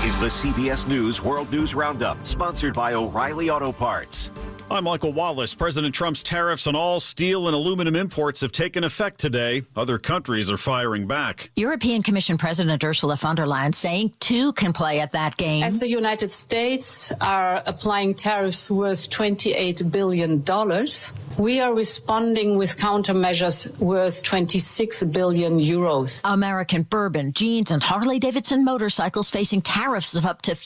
is the CBS News World News Roundup, sponsored by O'Reilly Auto Parts. I'm Michael Wallace. President Trump's tariffs on all steel and aluminum imports have taken effect today. Other countries are firing back. European Commission President Ursula von der Leyen saying two can play at that game. As the United States are applying tariffs worth $28 billion, we are responding with countermeasures worth 26 billion euros. American bourbon, jeans, and Harley-Davidson motorcycles facing tariffs of up to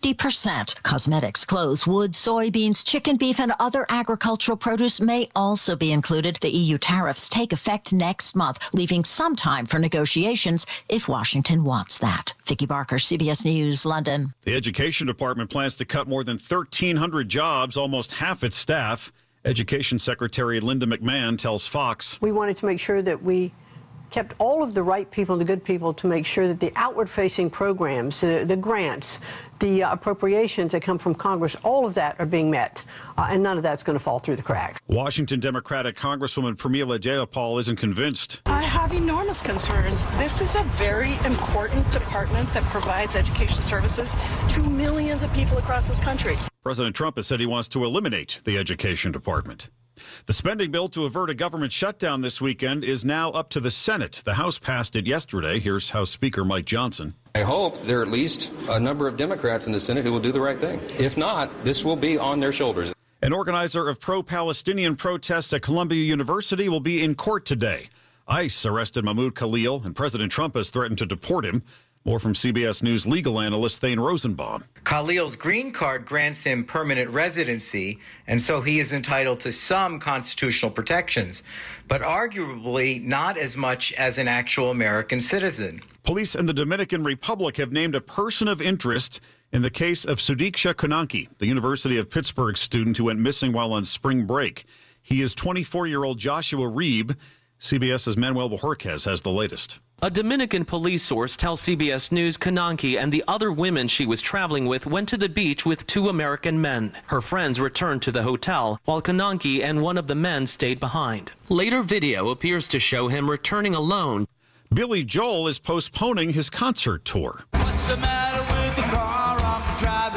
50%. Cosmetics, clothes, wood, soybeans, chicken, beef, and other agricultural produce may also be included. The EU tariffs take effect next month, leaving some time for negotiations if Washington wants that. Vicki Barker, CBS News, London. The Education Department plans to cut more than 1,300 jobs, almost half its staff. Education Secretary Linda McMahon tells Fox. We wanted to make sure that we kept all of the right people, the good people, to make sure that the outward-facing programs, the grants, the appropriations that come from Congress, all of that are being met, and none of that's going to fall through the cracks. Washington Democratic Congresswoman Pramila Jayapal isn't convinced. I have enormous concerns. This is a very important department that provides education services to millions of people across this country. President Trump has said he wants to eliminate the Education Department. The spending bill to avert a government shutdown this weekend is now up to the Senate. The House passed it yesterday. Here's House Speaker Mike Johnson. I hope there are at least a number of Democrats in the Senate who will do the right thing. If not, this will be on their shoulders. An organizer of pro-Palestinian protests at Columbia University will be in court today. ICE arrested Mahmoud Khalil, and President Trump has threatened to deport him. More from CBS News legal analyst Thane Rosenbaum. Khalil's green card grants him permanent residency, and so he is entitled to some constitutional protections, but arguably not as much as an actual American citizen. Police in the Dominican Republic have named a person of interest in the case of Sudiksha Konanki, the University of Pittsburgh student who went missing while on spring break. He is 24-year-old Joshua Reeb. CBS's Manuel Bojorquez has the latest. A Dominican police source tells CBS News Konanki and the other women she was traveling with went to the beach with two American men. Her friends returned to the hotel, while Konanki and one of the men stayed behind. Later video appears to show him returning alone. Billy Joel is postponing his concert tour. What's the matter with the car I'm driving?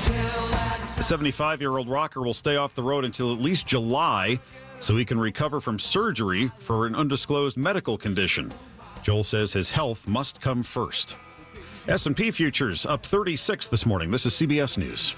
The 75-year-old rocker will stay off the road until at least July so he can recover from surgery for an undisclosed medical condition. Joel says his health must come first. S&P futures up 36 this morning. This is CBS News.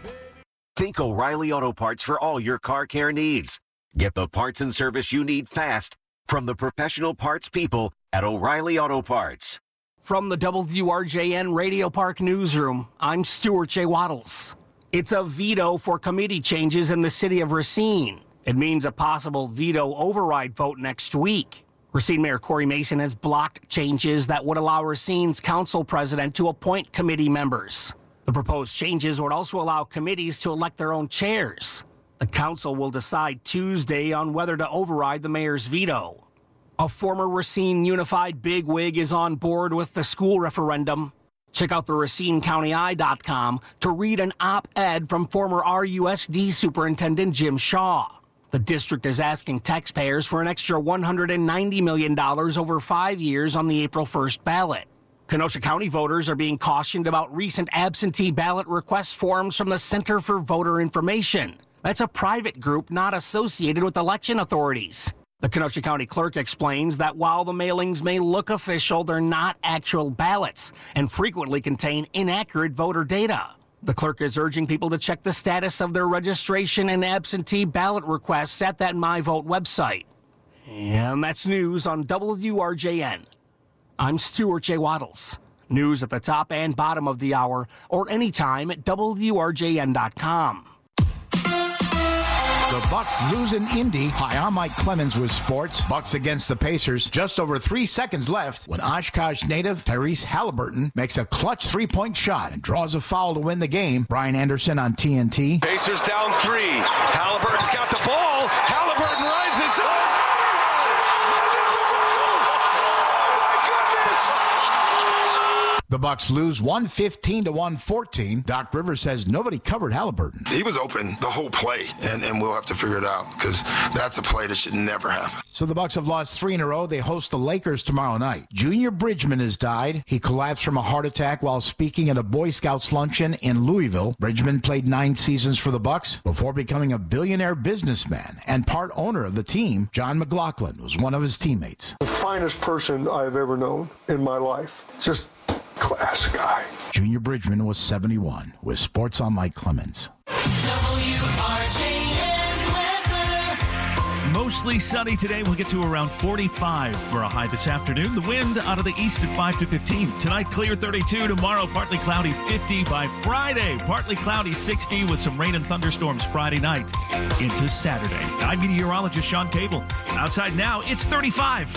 Think O'Reilly Auto Parts for all your car care needs. Get the parts and service you need fast from the professional parts people at O'Reilly Auto Parts. From the WRJN Radio Park Newsroom, I'm Stuart J. Waddles. It's a veto for committee changes in the city of Racine. It means a possible veto override vote next week. Racine Mayor Corey Mason has blocked changes that would allow Racine's council president to appoint committee members. The proposed changes would also allow committees to elect their own chairs. The council will decide Tuesday on whether to override the mayor's veto. A former Racine Unified bigwig is on board with the school referendum. Check out the RacineCountyEye.com to read an op-ed from former RUSD Superintendent Jim Shaw. The district is asking taxpayers for an extra $190 million over 5 years on the April 1st ballot. Kenosha County voters are being cautioned about recent absentee ballot request forms from the Center for Voter Information. That's a private group not associated with election authorities. The Kenosha County clerk explains that while the mailings may look official, they're not actual ballots and frequently contain inaccurate voter data. The clerk is urging people to check the status of their registration and absentee ballot requests at that MyVote website. And that's news on WRJN. I'm Stuart J. Waddles. News at the top and bottom of the hour or anytime at WRJN.com. The Bucks lose in Indy. Hi, I'm Mike Clemens with sports. Bucks against the Pacers. Just over 3 seconds left when Oshkosh native Tyrese Halliburton makes a clutch three-point shot and draws a foul to win the game. Brian Anderson on TNT. Pacers down 3. Halliburton's got the ball. Halliburton rises up. The Bucks lose 115-114. Doc Rivers says nobody covered Halliburton. He was open the whole play, and we'll have to figure it out because that's a play that should never happen. So the Bucks have lost 3 in a row. They host the Lakers tomorrow night. Junior Bridgman has died. He collapsed from a heart attack while speaking at a Boy Scouts luncheon in Louisville. Bridgman played 9 seasons for the Bucks before becoming a billionaire businessman and part owner of the team. John McLaughlin was one of his teammates. The finest person I've ever known in my life. Just class guy. Junior Bridgman was 71. With Sports on Mike Clemens. Mostly sunny today. We'll get to around 45 for a high this afternoon. The wind out of the east at 5 to 15. Tonight, clear 32. Tomorrow, partly cloudy 50. By Friday, partly cloudy 60 with some rain and thunderstorms Friday night into Saturday. I'm meteorologist Sean Cable. Outside now, it's 35.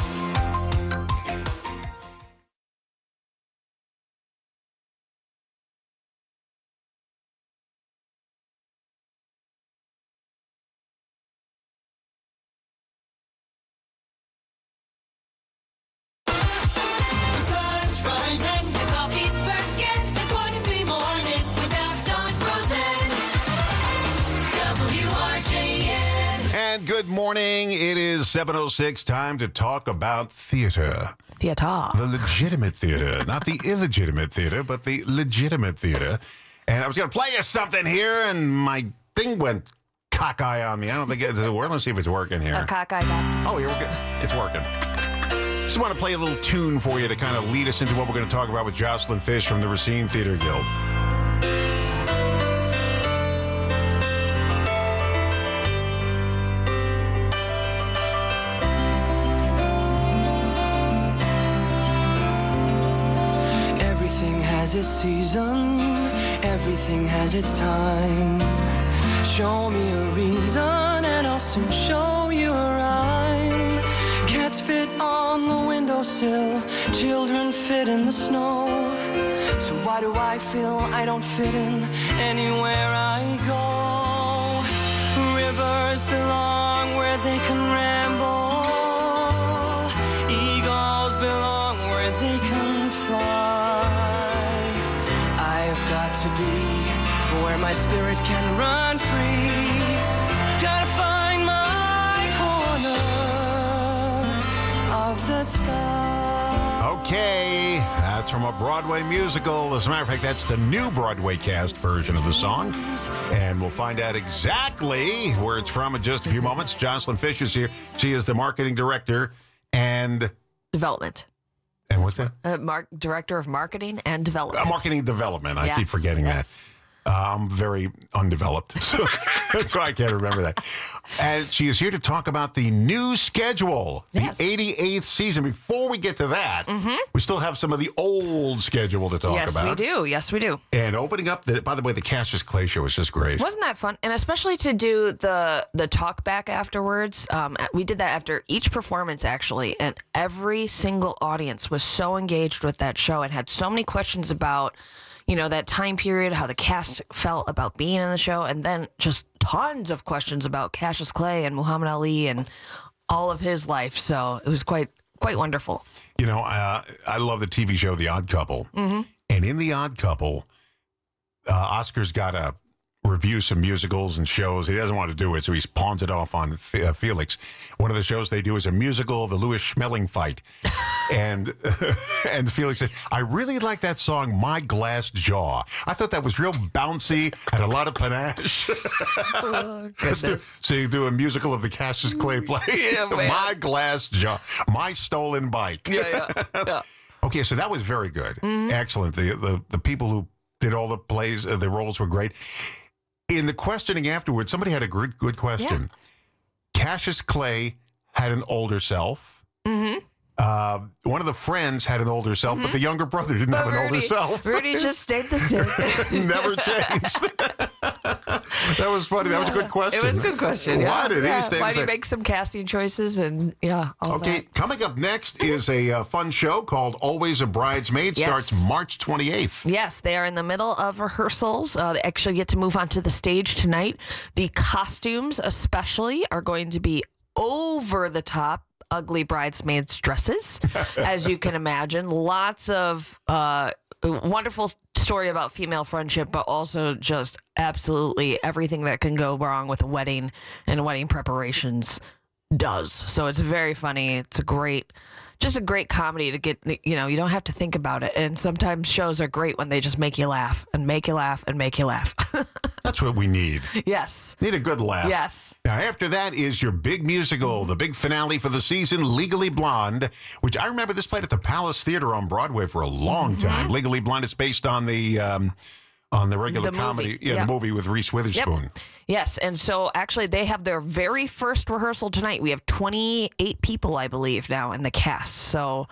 Good morning. It is 7:06. Time to talk about theater. Theater. The legitimate theater. Not the illegitimate theater, but the legitimate theater. And I was going to play you something here, and my thing went cockeye on me. I don't think it's working. Let's see if it's working here. A cockeye back. Oh, here we go. It's working. Just want to play a little tune for you to kind of lead us into what we're going to talk about with Jocelyn Fish from the Racine Theater Guild. Its season, everything has its time. Show me a reason and I'll soon show you a rhyme. Cats fit on the windowsill, children fit in the snow. So why do I feel I don't fit in anywhere I go? Rivers belong where they can ramble. Eagles belong where they can fly. To be where my spirit can run free. Gotta find my corner of the sky. Okay, that's from a Broadway musical. As a matter of fact, that's the new Broadway cast version of the song. And we'll find out exactly where it's from in just a few moments. Jocelyn Fish is here. She is the marketing director and development. And what's that? Director of Marketing and Development. Marketing Development. I keep forgetting that. I'm very undeveloped, so that's why I can't remember that. And she is here to talk about the new schedule, the 88th season. Before we get to that, we still have some of the old schedule to talk about. Yes, we do. Yes, we do. And opening up, by the way, the Cassius Clay show was just great. Wasn't that fun? And especially to do the talk back afterwards. We did that after each performance, actually, and every single audience was so engaged with that show and had so many questions about that time period, how the cast felt about being in the show, and then just tons of questions about Cassius Clay and Muhammad Ali and all of his life. So it was quite wonderful. I love the TV show The Odd Couple. And in The Odd Couple, Oscar's got to review some musicals and shows. He doesn't want to do it, so he pawns it off on Felix. One of the shows they do is a musical of the Louis Schmeling fight. And Felix said, I really like that song, My Glass Jaw. I thought that was real bouncy, had a lot of panache. So you do a musical of the Cassius Clay play. Yeah, My Glass Jaw. My Stolen Bike. Yeah. Okay, so that was very good. Excellent. The people who did all the plays, the roles were great. In the questioning afterwards, somebody had a good question. Yeah. Cassius Clay had an older self. One of the friends had an older self, but the younger brother didn't have an older self. Rudy just stayed the same. Never changed. That was funny. That was a good question. It was a good question. Why did he stay the same? Why did he make some casting choices and all that? Coming up next is a fun show called Always a Bridesmaid. Starts March 28th. Yes, they are in the middle of rehearsals. They actually get to move onto the stage tonight. The costumes especially are going to be over the top. Ugly bridesmaids dresses, as you can imagine. Lots of wonderful story about female friendship, but also just absolutely everything that can go wrong with a wedding and wedding preparations does. So it's very funny. It's just a great comedy to get, you don't have to think about it. And sometimes shows are great when they just make you laugh and make you laugh and make you laugh. That's what we need. Yes. Need a good laugh. Yes. Now, after that is your big musical, the big finale for the season, Legally Blonde, which I remember this played at the Palace Theater on Broadway for a long time. Legally Blonde is based on the regular comedy, the movie with Reese Witherspoon. Yep. Yes, and so actually they have their very first rehearsal tonight. We have 28 people, I believe, now in the cast. So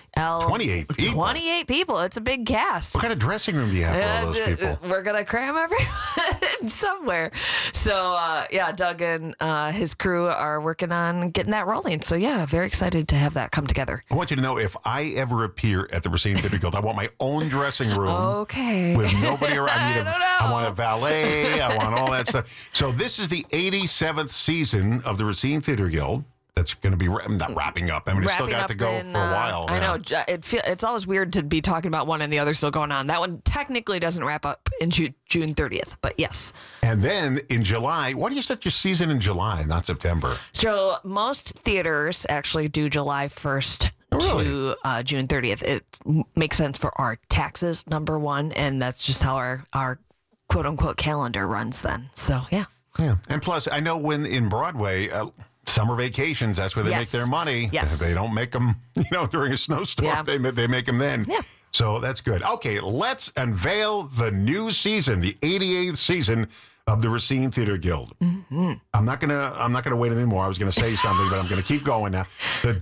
28 people? 28 people. It's a big cast. What kind of dressing room do you have for all those people? We're going to cram everyone somewhere. So, Doug and his crew are working on getting that rolling. So, very excited to have that come together. I want you to know, if I ever appear at the Racine Theater Guild, I want my own dressing room. Okay. With nobody around. I want a valet. I want all that stuff. So this is the 87th season of the Racine Theater Guild. That's going to be not wrapping up. I mean, it's still got to go for a while. I know. It's always weird to be talking about one and the other still going on. That one technically doesn't wrap up in June 30th, but yes. And then in July, why do you start your season in July, not September? So most theaters actually do July 1st to June 30th. It makes sense for our taxes, number one, and that's just how our quote-unquote calendar runs then. So, yeah. Yeah. And plus, I know when in Broadway... summer vacations, that's where they make their money. Yes. They don't make them, during a snowstorm. Yeah. They make them then. Yeah. So that's good. Okay, let's unveil the new season, the 88th season of the Racine Theater Guild. Mm-hmm. I'm not gonna wait anymore. I was gonna say something, but I'm gonna keep going now. The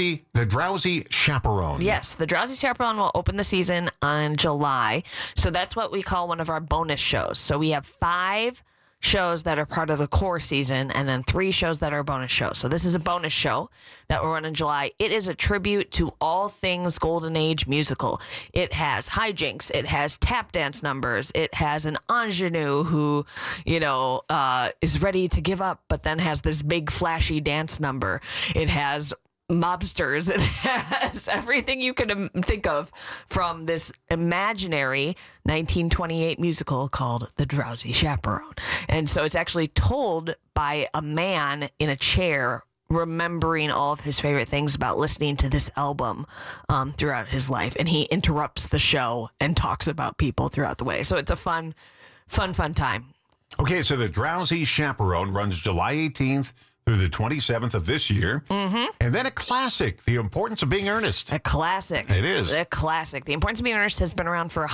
Drowsy Chaperone. Yes, the Drowsy Chaperone will open the season on July. So that's what we call one of our bonus shows. So we have 5 shows that are part of the core season, and then 3 shows that are bonus shows. So this is a bonus show that will run in July. It is a tribute to all things Golden Age musical. It has hijinks. It has tap dance numbers. It has an ingenue who, is ready to give up, but then has this big flashy dance number. It has mobsters. It has everything you can think of from this imaginary 1928 musical called The Drowsy Chaperone. And so it's actually told by a man in a chair remembering all of his favorite things about listening to this album throughout his life. And he interrupts the show and talks about people throughout the way. So it's a fun time. Okay, so The Drowsy Chaperone runs July 18th through the 27th of this year. Mm-hmm. And then a classic, The Importance of Being Earnest. A classic. It is. A classic. The Importance of Being Earnest has been around for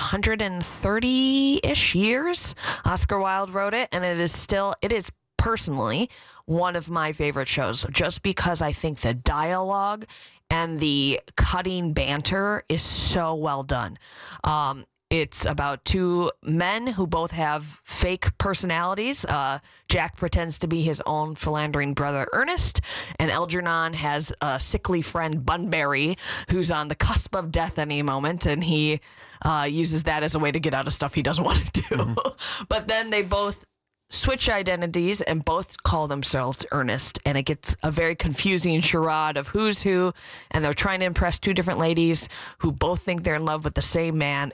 130-ish years. Oscar Wilde wrote it, and it is personally one of my favorite shows, just because I think the dialogue and the cutting banter is so well done. It's about 2 men who both have fake personalities. Jack pretends to be his own philandering brother, Ernest, and Algernon has a sickly friend, Bunbury, who's on the cusp of death any moment, and he uses that as a way to get out of stuff he doesn't want to do. Mm-hmm. But then they both switch identities and both call themselves Ernest, and it gets a very confusing charade of who's who, and they're trying to impress 2 different ladies who both think they're in love with the same man.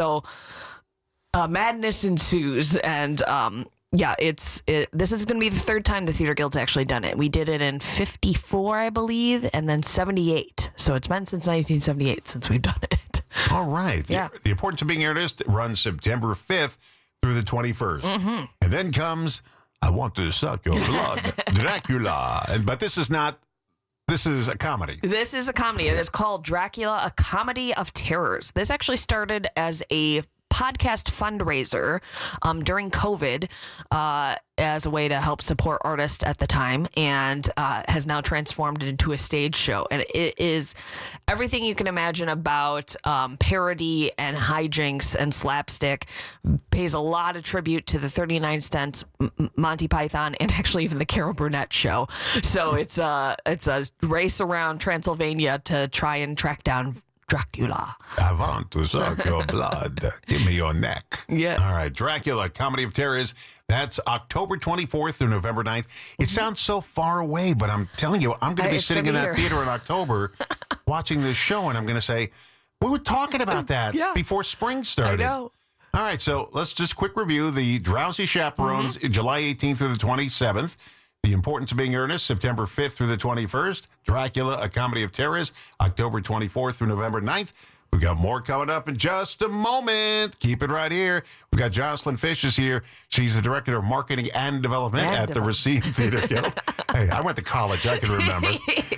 Madness ensues, and this is going to be the 3rd time the Theater Guild's actually done it. We did it in 54, I believe, and then 78. So it's been since 1978 since we've done it. All right. Yeah. The Importance of Being Earnest runs September 5th through the 21st. Mm-hmm. And then comes I Want to Suck Your Blood, Dracula. But this is a comedy. This is a comedy. It is called Dracula, a Comedy of Terrors. This actually started as a podcast fundraiser during COVID as a way to help support artists at the time, and has now transformed into a stage show. And it is everything you can imagine about parody and hijinks and slapstick. Pays a lot of tribute to the 39 Cents, Monty Python, and actually even the Carol Burnett show. So it's a race around Transylvania to try and track down Dracula. I want to suck your blood. Give me your neck. Yes. All right. Dracula, Comedy of Terrors. That's October 24th through November 9th. It sounds so far away, but I'm telling you, I'm going to be sitting in that theater in October watching this show, and I'm going to say, We were talking about that before spring started. I know. All right, so let's just quick review the Drowsy Chaperones, July 18th through the 27th. The Importance of Being Earnest, September 5th through the 21st. Dracula, A Comedy of Terrors, October 24th through November 9th. We've got more coming up in just a moment. Keep it right here. We've got Jocelyn Fish is here. She's the Director of Marketing and Development at the Racine Theater Guild. Hey, I went to college. I can remember.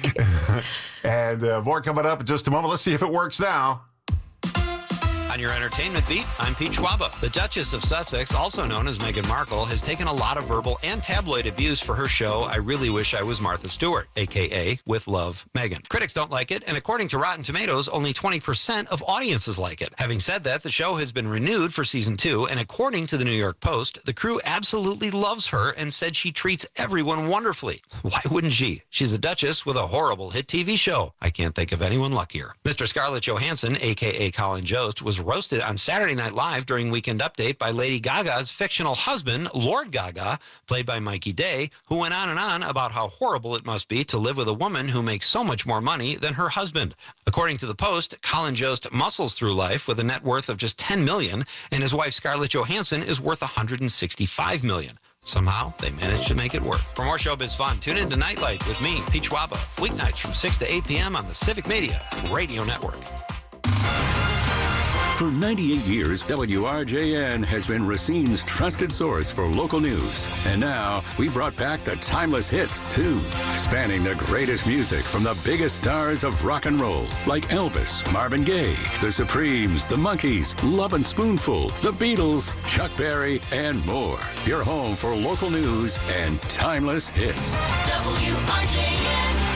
And more coming up in just a moment. Let's see if it works now. On your entertainment beat, I'm Pete Schwaba. The Duchess of Sussex, also known as Meghan Markle, has taken a lot of verbal and tabloid abuse for her show, I Really Wish I Was Martha Stewart, a.k.a. With Love, Meghan. Critics don't like it, and according to Rotten Tomatoes, only 20% of audiences like it. Having said that, the show has been renewed for season 2, and according to the New York Post, the crew absolutely loves her and said she treats everyone wonderfully. Why wouldn't she? She's a Duchess with a horrible hit TV show. I can't think of anyone luckier. Mr. Scarlett Johansson, a.k.a. Colin Jost, was roasted on Saturday Night Live during Weekend Update by Lady Gaga's fictional husband, Lord Gaga, played by Mikey Day, who went on and on about how horrible it must be to live with a woman who makes so much more money than her husband. According to the Post, Colin Jost muscles through life with a net worth of just $10 million, and his wife Scarlett Johansson is worth $165 million. Somehow, they managed to make it work. For more showbiz fun, tune in to Nightlight with me, Pete Schwaba, weeknights from 6 to 8 p.m. on the Civic Media Radio Network. For 98 years, WRJN has been Racine's trusted source for local news. And now, we brought back the timeless hits, too, spanning the greatest music from the biggest stars of rock and roll, like Elvis, Marvin Gaye, The Supremes, The Monkees, Love and Spoonful, The Beatles, Chuck Berry, and more. Your home for local news and timeless hits. WRJN.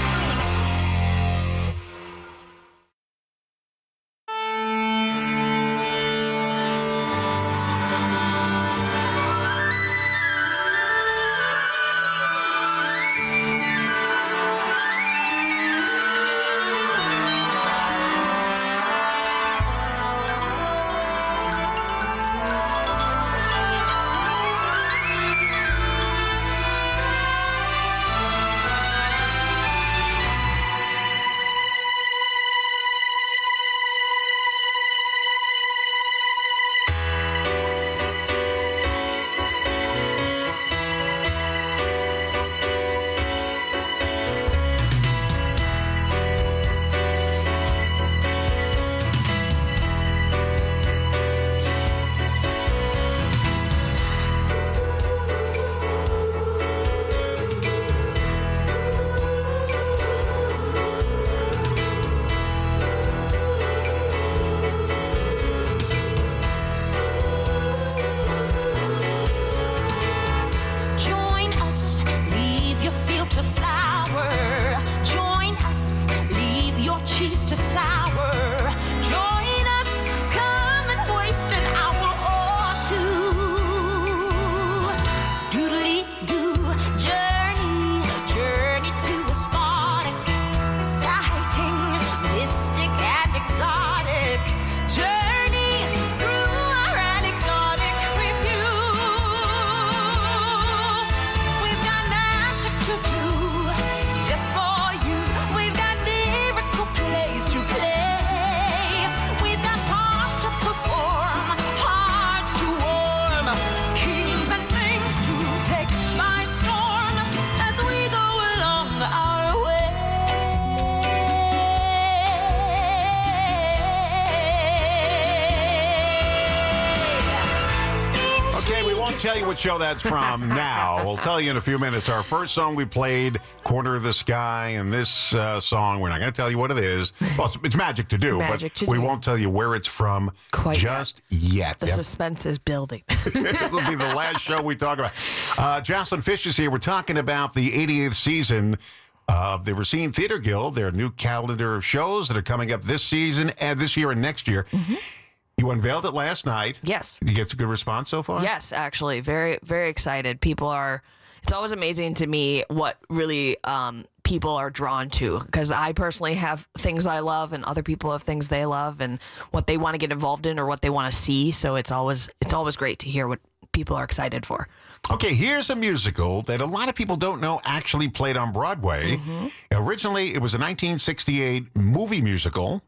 Tell you what show that's from now. We'll tell you in a few minutes. Our first song we played, Corner of the Sky, and this song, we're not going to tell you what it is. Well, it's Magic to Do, we won't tell you where it's from just yet. The suspense is building. It'll be the last show we talk about. Jocelyn Fish is here. We're talking about the 88th season of the Racine Theater Guild, their new calendar of shows that are coming up this season and this year and next year. Mm-hmm. You unveiled it last night. Yes. Did you get a good response so far? Yes, actually. Very, very excited. It's always amazing to me what really people are drawn to, because I personally have things I love and other people have things they love and what they want to get involved in or what they want to see. So it's always great to hear what people are excited for. Okay, here's a musical that a lot of people don't know actually played on Broadway. Mm-hmm. Originally, it was a 1968 movie musical.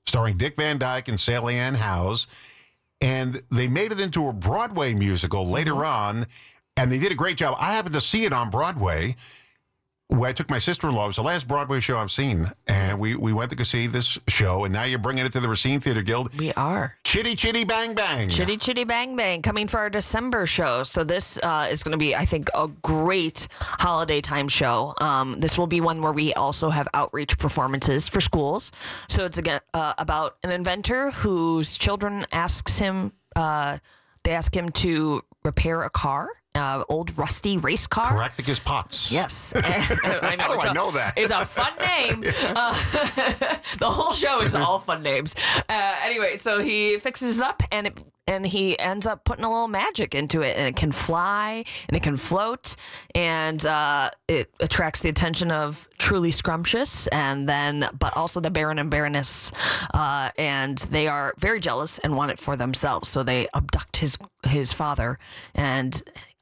starring Dick Van Dyke and Sally Ann Howes. And they made it into a Broadway musical later on, and they did a great job. I happened to see it on Broadway, where I took my sister-in-law. It was the last Broadway show I've seen, and we went to go see this show, and now you're bringing it to the Racine Theater Guild. We are. Chitty Chitty Bang Bang. Chitty Chitty Bang Bang, coming for our December show. So this is going to be, I think, a great holiday time show. This will be one where we also have outreach performances for schools. So it's again about an inventor whose children asks him, they ask him to repair a car. Old rusty race car. Caractacus Potts. Yes. I know. How do I know that? It's a fun name. The whole show is all fun names. Anyway, so he fixes it up, and he ends up putting a little magic into it, and it can fly, and it can float, and it attracts the attention of Truly Scrumptious, but also the Baron and Baroness, and they are very jealous and want it for themselves, so they abduct his father, and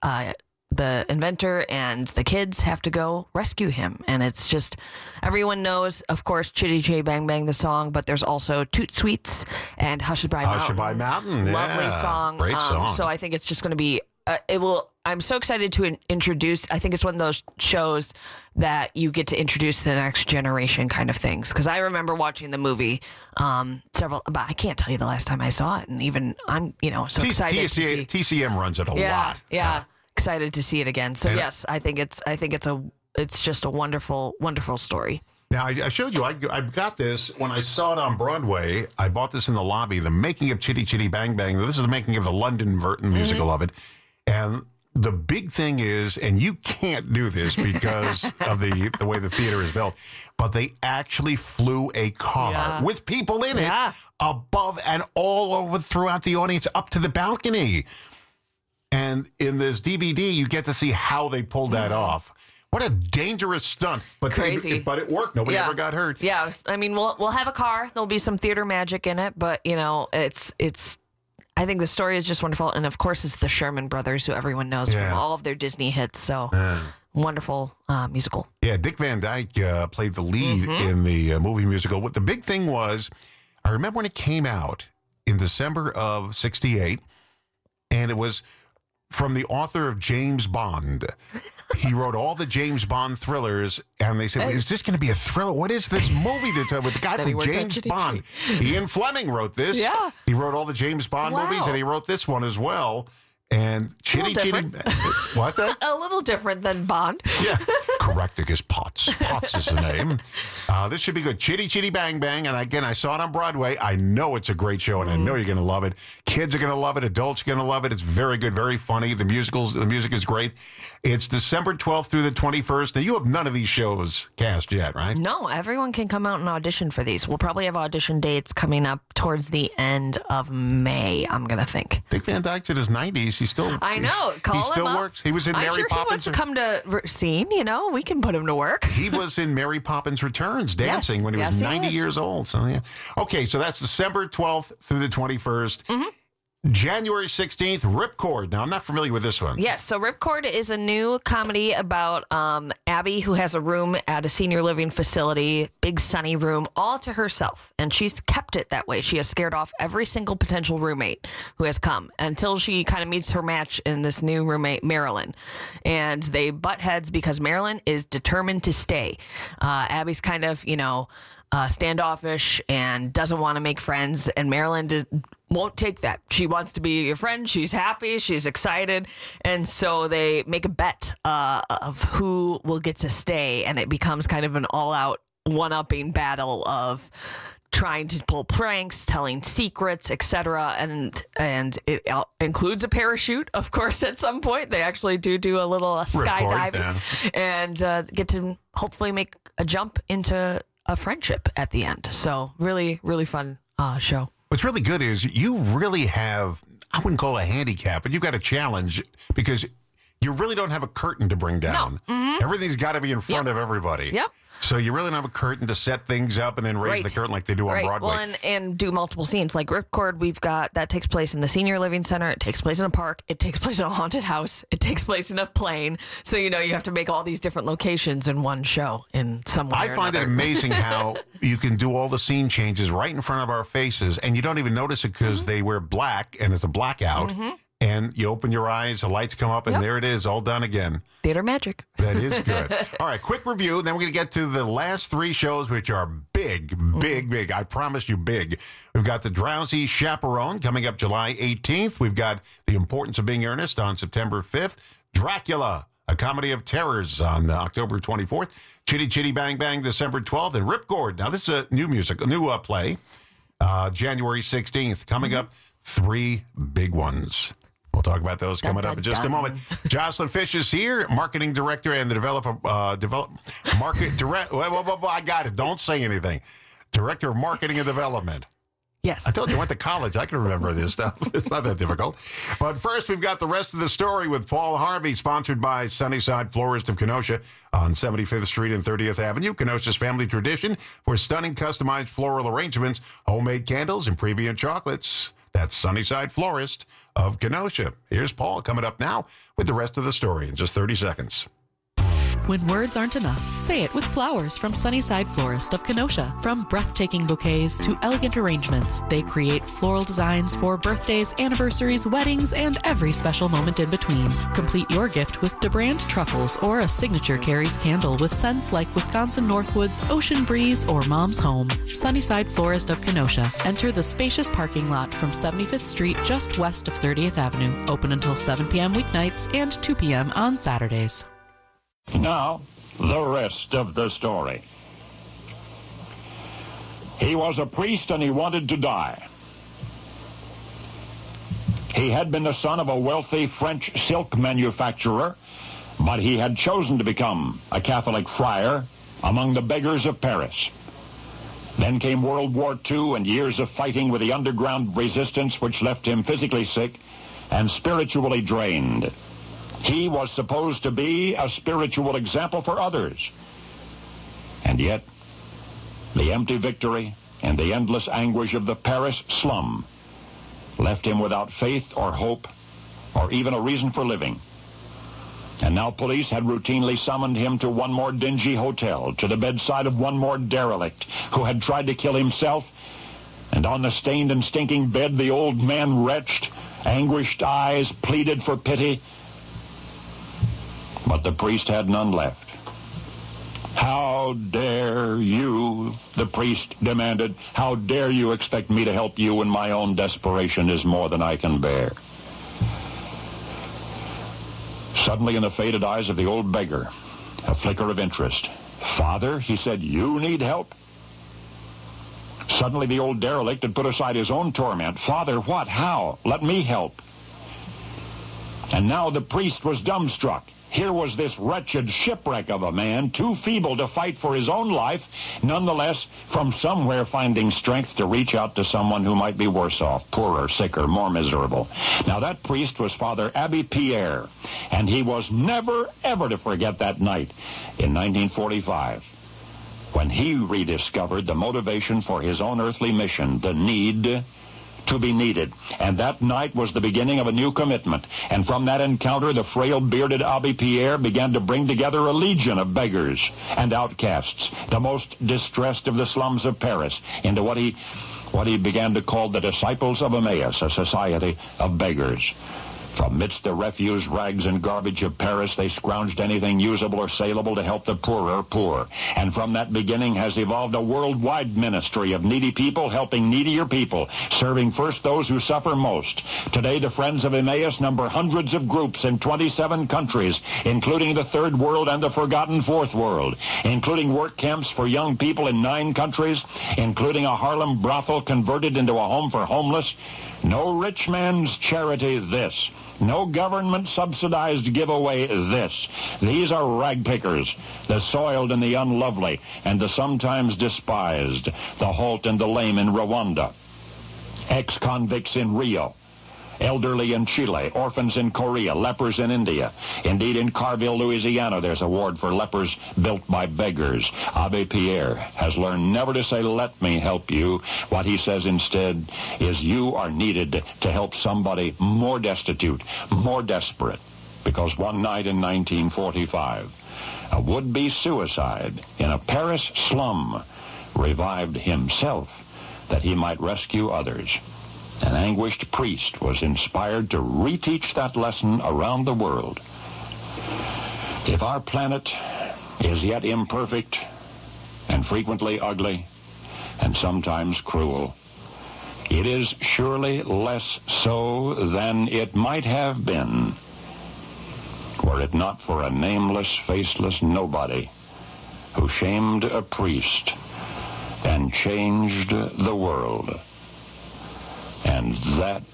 the inventor and the kids have to go rescue him. And it's just, everyone knows, of course, Chitty Chitty Bang Bang, the song, but there's also Toot Sweets and Hushabye Mountain. Hushabye Mountain, yeah. Lovely song. Great song. So I think it's just going to be, I'm so excited to introduce, I think it's one of those shows that you get to introduce the next generation kind of things. Because I remember watching the movie but I can't tell you the last time I saw it. And even I'm, so excited to see. TCM runs it a lot. Yeah. Excited to see it again. So yes, I think it's just a wonderful, wonderful story. Now, I showed you, I got this when I saw it on Broadway. I bought this in the lobby, the making of Chitty Chitty Bang Bang. This is the making of the London Burton musical of it. And the big thing is, and you can't do this because of the way the theater is built, but they actually flew a car with people in it above and all over throughout the audience up to the balcony. And in this DVD, you get to see how they pulled that off. What a dangerous stunt. But crazy. But it worked. Nobody ever got hurt. Yeah. I mean, we'll have a car. There'll be some theater magic in it. But, it's I think the story is just wonderful. And, of course, it's the Sherman Brothers, who everyone knows from all of their Disney hits. So wonderful musical. Yeah, Dick Van Dyke played the lead in the movie musical. What the big thing was, I remember when it came out in December of '68, and it was from the author of James Bond. He wrote all the James Bond thrillers, and they said, is this going to be a thriller? What is this movie with the guy from James Bond? Ian Fleming wrote this. Yeah. He wrote all the James Bond movies, and he wrote this one as well. And Chitty Chitty... What's that? A little different than Bond. Yeah. Caractacus Potts. Potts is the name. This should be good. Chitty Chitty Bang Bang. And again, I saw it on Broadway. I know it's a great show, and I know you're going to love it. Kids are going to love it. Adults are going to love it. It's very good, very funny. The music is great. It's December 12th through the 21st. Now, you have none of these shows cast yet, right? No, everyone can come out and audition for these. We'll probably have audition dates coming up towards the end of May, I'm going to think. Dick Van Dyke's in his 90s. He still... I know. He still works. He was in Mary Poppins. I'm sure he wants to come to Racine. We can put him to work. He was in Mary Poppins Returns dancing when he was 90 years old. So, yeah. Okay, so that's December 12th through the 21st. January 16th, Ripcord. Now, I'm not familiar with this one. Yes, so Ripcord is a new comedy about Abby, who has a room at a senior living facility, big sunny room, all to herself. And she's kept it that way. She has scared off every single potential roommate who has come until she kind of meets her match in this new roommate, Marilyn. And they butt heads because Marilyn is determined to stay. Abby's kind of, standoffish and doesn't want to make friends, and Marilyn won't take that. She wants to be your friend. She's happy. She's excited. And so they make a bet of who will get to stay, and it becomes kind of an all-out one-upping battle of trying to pull pranks, telling secrets, etc. And it includes a parachute, of course, at some point. They actually do a little skydiving and get to hopefully make a jump into a friendship at the end. So really, really fun show. What's really good is you really have, I wouldn't call it a handicap, but you've got a challenge because you really don't have a curtain to bring down. No. Mm-hmm. Everything's got to be in front of everybody. Yep. So you really don't have a curtain to set things up and then raise the curtain like they do on Broadway. Well, and do multiple scenes. Like Ripcord, we've got, that takes place in the Senior Living Center. It takes place in a park. It takes place in a haunted house. It takes place in a plane. So, you have to make all these different locations in one show in some way I find it amazing how you can do all the scene changes right in front of our faces, and you don't even notice it because they wear black, and it's a blackout. Mm-hmm. And you open your eyes, the lights come up, and there it is, all done again. Theater magic. That is good. All right, quick review. Then we're going to get to the last 3 shows, which are big. I promise you, big. We've got The Drowsy Chaperone coming up July 18th. We've got The Importance of Being Earnest on September 5th. Dracula, a comedy of terrors on October 24th. Chitty Chitty Bang Bang, December 12th. And Ripcord. Now, this is a new play, January 16th. Coming up, 3 big ones. We'll talk about those coming up in just a moment. Jocelyn Fish is here, marketing director and the I got it. Don't say anything. Director of Marketing and Development. Yes. I told you I went to college. I can remember this stuff. It's not that difficult. But first, we've got the rest of the story with Paul Harvey, sponsored by Sunnyside Florist of Kenosha on 75th Street and 30th Avenue. Kenosha's family tradition for stunning customized floral arrangements, homemade candles, and premium chocolates. That's Sunnyside Florist of Kenosha. Here's Paul coming up now with the rest of the story in just 30 seconds. When words aren't enough, say it with flowers from Sunnyside Florist of Kenosha. From breathtaking bouquets to elegant arrangements, they create floral designs for birthdays, anniversaries, weddings, and every special moment in between. Complete your gift with DeBrand truffles or a signature Carrie's candle with scents like Wisconsin Northwoods, Ocean Breeze, or Mom's Home. Sunnyside Florist of Kenosha. Enter the spacious parking lot from 75th Street just west of 30th Avenue. Open until 7 p.m. weeknights and 2 p.m. on Saturdays. Now, the rest of the story. He was a priest and he wanted to die. He had been the son of a wealthy French silk manufacturer, but he had chosen to become a Catholic friar among the beggars of Paris. Then came World War II and years of fighting with the underground resistance, which left him physically sick and spiritually drained. He was supposed to be a spiritual example for others. And yet, the empty victory and the endless anguish of the Paris slum left him without faith or hope or even a reason for living. And now police had routinely summoned him to one more dingy hotel, to the bedside of one more derelict who had tried to kill himself. And on the stained and stinking bed, the old man retched, anguished eyes pleaded for pity. But the priest had none left. How dare you, the priest demanded, how dare you expect me to help you when my own desperation is more than I can bear? Suddenly in the faded eyes of the old beggar, a flicker of interest. Father, he said, you need help? Suddenly the old derelict had put aside his own torment. Father, what? How? Let me help. And now the priest was dumbstruck. Here was this wretched shipwreck of a man, too feeble to fight for his own life, nonetheless, from somewhere finding strength to reach out to someone who might be worse off, poorer, sicker, more miserable. Now, that priest was Father Abbé Pierre, and he was never, ever to forget that night in 1945, when he rediscovered the motivation for his own earthly mission, the need to be needed. And that night was the beginning of a new commitment. And from that encounter, the frail, bearded Abbé Pierre began to bring together a legion of beggars and outcasts, the most distressed of the slums of Paris, into what he began to call the Disciples of Emmaus, a society of beggars. From midst the refuse, rags, and garbage of Paris, they scrounged anything usable or saleable to help the poorer poor. And from that beginning has evolved a worldwide ministry of needy people helping needier people, serving first those who suffer most. Today, the Friends of Emmaus number hundreds of groups in 27 countries, including the Third World and the Forgotten Fourth World, including work camps for young people in 9 countries, including a Harlem brothel converted into a home for homeless. No rich man's charity, this. No government-subsidized giveaway, this. These are rag pickers, the soiled and the unlovely, and the sometimes despised, the halt and the lame in Rwanda, ex-convicts in Rio, elderly in Chile, orphans in Korea, lepers in India. Indeed, in Carville, Louisiana, there's a ward for lepers built by beggars. Abbé Pierre has learned never to say, "Let me help you." What he says instead is, "You are needed to help somebody more destitute, more desperate." Because one night in 1945, a would-be suicide in a Paris slum revived himself that he might rescue others. An anguished priest was inspired to reteach that lesson around the world. If our planet is yet imperfect and frequently ugly and sometimes cruel, it is surely less so than it might have been were it not for a nameless, faceless nobody who shamed a priest and changed the world. And that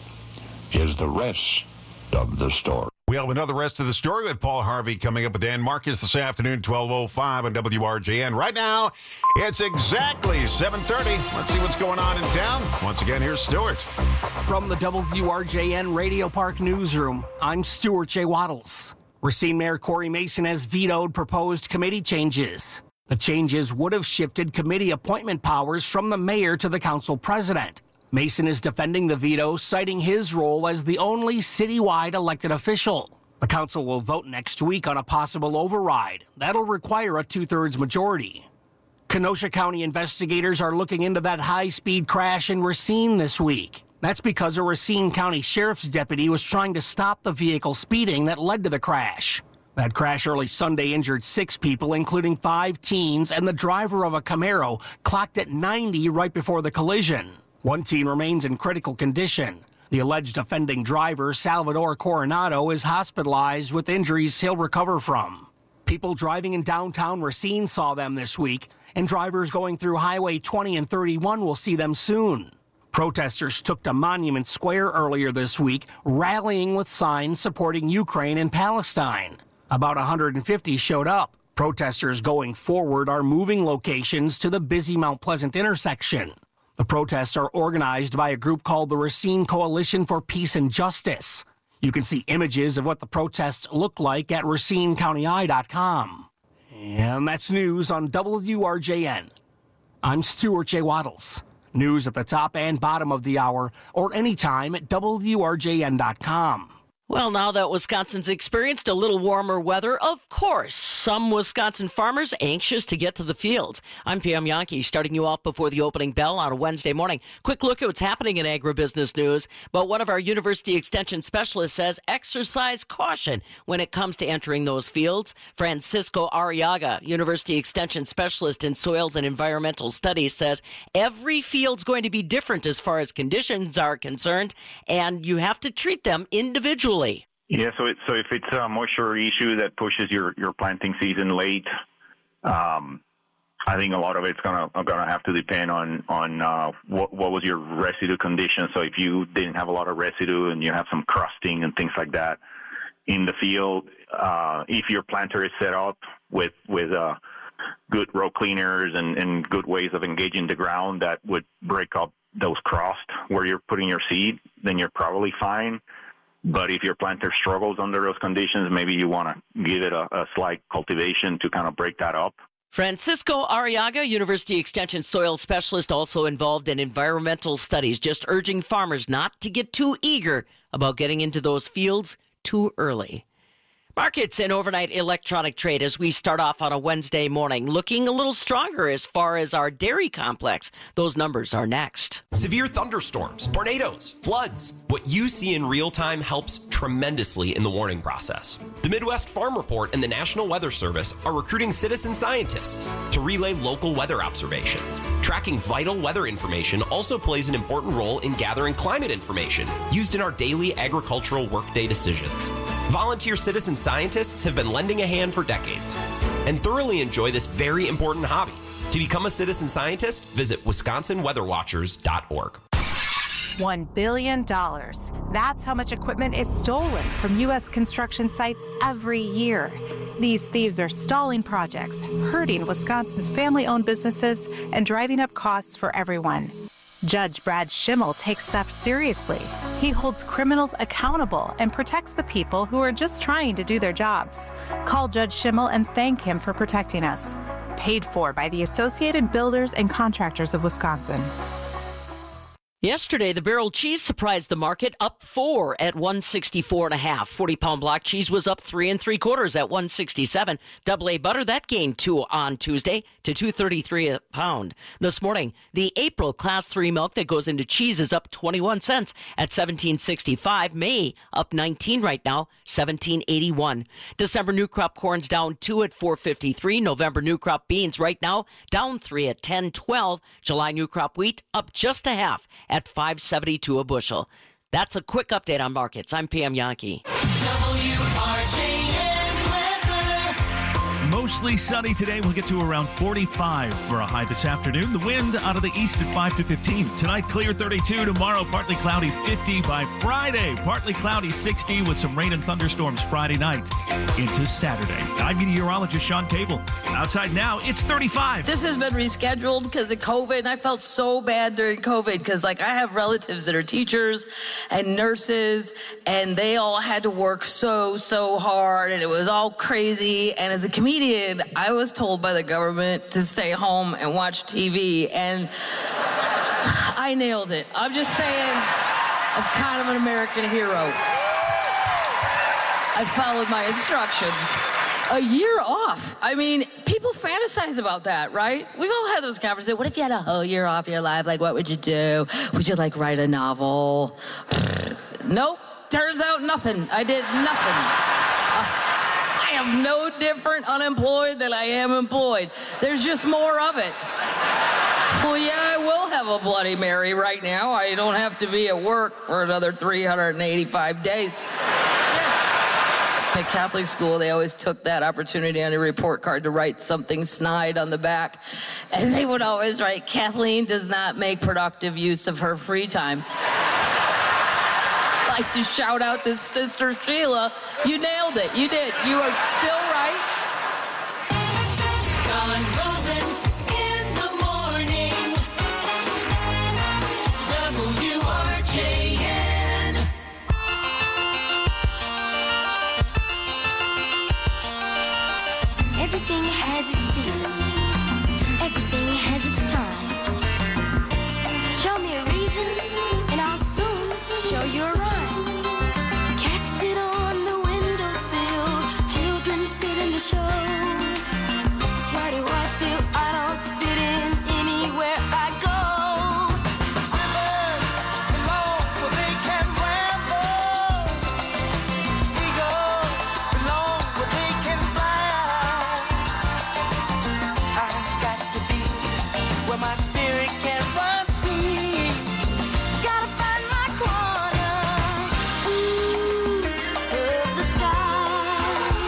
is the rest of the story. We have another rest of the story with Paul Harvey coming up with Dan Marcus this afternoon, 12:05 on WRJN. Right now, it's exactly 7:30. Let's see what's going on in town. Once again, here's Stuart. From the WRJN Radio Park Newsroom, I'm Stuart J. Waddles. Racine Mayor Corey Mason has vetoed proposed committee changes. The changes would have shifted committee appointment powers from the mayor to the council president. Mason is defending the veto, citing his role as the only citywide elected official. The council will vote next week on a possible override. That'll require a 2/3 majority. Kenosha County investigators are looking into that high-speed crash in Racine this week. That's because a Racine County Sheriff's deputy was trying to stop the vehicle speeding that led to the crash. That crash early Sunday injured 6 people, including 5 teens, and the driver of a Camaro clocked at 90 right before the collision. 1 teen remains in critical condition. The alleged offending driver, Salvador Coronado, is hospitalized with injuries he'll recover from. People driving in downtown Racine saw them this week, and drivers going through Highway 20 and 31 will see them soon. Protesters took to Monument Square earlier this week, rallying with signs supporting Ukraine and Palestine. About 150 showed up. Protesters going forward are moving locations to the busy Mount Pleasant intersection. The protests are organized by a group called the Racine Coalition for Peace and Justice. You can see images of what the protests look like at RacineCountyEye.com. And that's news on WRJN. I'm Stuart J. Waddles. News at the top and bottom of the hour, or anytime at WRJN.com. Well, now that Wisconsin's experienced a little warmer weather, of course, some Wisconsin farmers anxious to get to the fields. I'm Pam Yankee, starting you off before the opening bell on a Wednesday morning. Quick look at what's happening in agribusiness news. But one of our University Extension specialists says exercise caution when it comes to entering those fields. Francisco Arriaga, University Extension specialist in soils and environmental studies, says every field's going to be different as far as conditions are concerned, and you have to treat them individually. Yeah, so if it's a moisture issue that pushes your planting season late, I think a lot of it's gonna have to depend on what was your residue condition. So if you didn't have a lot of residue and you have some crusting and things like that in the field, if your planter is set up with good row cleaners and good ways of engaging the ground that would break up those crusts where you're putting your seed, then you're probably fine. But if your planter struggles under those conditions, maybe you want to give it a slight cultivation to kind of break that up. Francisco Arriaga, University Extension soil specialist, also involved in environmental studies, just urging farmers not to get too eager about getting into those fields too early. Markets and overnight electronic trade as we start off on a Wednesday morning, looking a little stronger as far as our dairy complex. Those numbers are next. Severe thunderstorms, tornadoes, floods. What you see in real time helps tremendously in the warning process. The Midwest Farm Report and the National Weather Service are recruiting citizen scientists to relay local weather observations. Tracking vital weather information also plays an important role in gathering climate information used in our daily agricultural workday decisions. Volunteer citizen scientists have been lending a hand for decades and thoroughly enjoy this very important hobby. To become a citizen scientist, visit WisconsinWeatherWatchers.org. $1 billion. That's how much equipment is stolen from U.S. construction sites every year. These thieves are stalling projects, hurting Wisconsin's family-owned businesses, and driving up costs for everyone. Judge Brad Schimmel takes theft seriously. He holds criminals accountable and protects the people who are just trying to do their jobs. Call Judge Schimmel and thank him for protecting us. Paid for by the Associated Builders and Contractors of Wisconsin. Yesterday, the barrel cheese surprised the market, up 4 at 164.5. 40-pound block cheese was up 3 3/4 at 167. Double A butter, that gained 2 on Tuesday to $2.33 a pound. This morning, the April Class 3 milk that goes into cheese is up 21 cents at $17.65. May up 19 right now, $17.81. December new crop corn's down 2 at $4.53. November new crop beans right now down 3 at $10.12. July new crop wheat up just a half at $5.72 a bushel. That's a quick update on markets. I'm Pam Yankee. Mostly sunny today. We'll get to around 45 for a high this afternoon. The wind out of the east at 5 to 15. Tonight, clear 32. Tomorrow, partly cloudy 50. By Friday, partly cloudy 60 with some rain and thunderstorms Friday night into Saturday. I'm meteorologist Sean Cable. Outside now, it's 35. This has been rescheduled because of COVID, and I felt so bad during COVID because, I have relatives that are teachers and nurses, and they all had to work so hard, and it was all crazy. And as a comedian, I was told by the government to stay home and watch TV, and I nailed it. I'm just saying, I'm kind of an American hero. I followed my instructions. A year off. I mean, people fantasize about that, right? We've all had those conversations. What if you had a whole year off your life? What would you do? Would you, write a novel? Nope. Turns out nothing. I did nothing. I am no different unemployed than I am employed. There's just more of it. Well, yeah, I will have a Bloody Mary right now. I don't have to be at work for another 385 days. At Catholic school, they always took that opportunity on a report card to write something snide on the back. And they would always write, Kathleen does not make productive use of her free time. I'd like to shout out to Sister Sheila. You nailed it. You did. You are still right. Don Rosen in the morning. WRJN. Everything has its season. Everything has its time. Show me a reason, and I'll soon show you a rhyme. Cats sit on the windowsill, children sit in the show. Why do I feel I don't fit in anywhere I go? Rivers belong where they can ramble. Eagles belong where they can fly. I've got to be where my spirit can run free. Gotta find my corner, of the sky.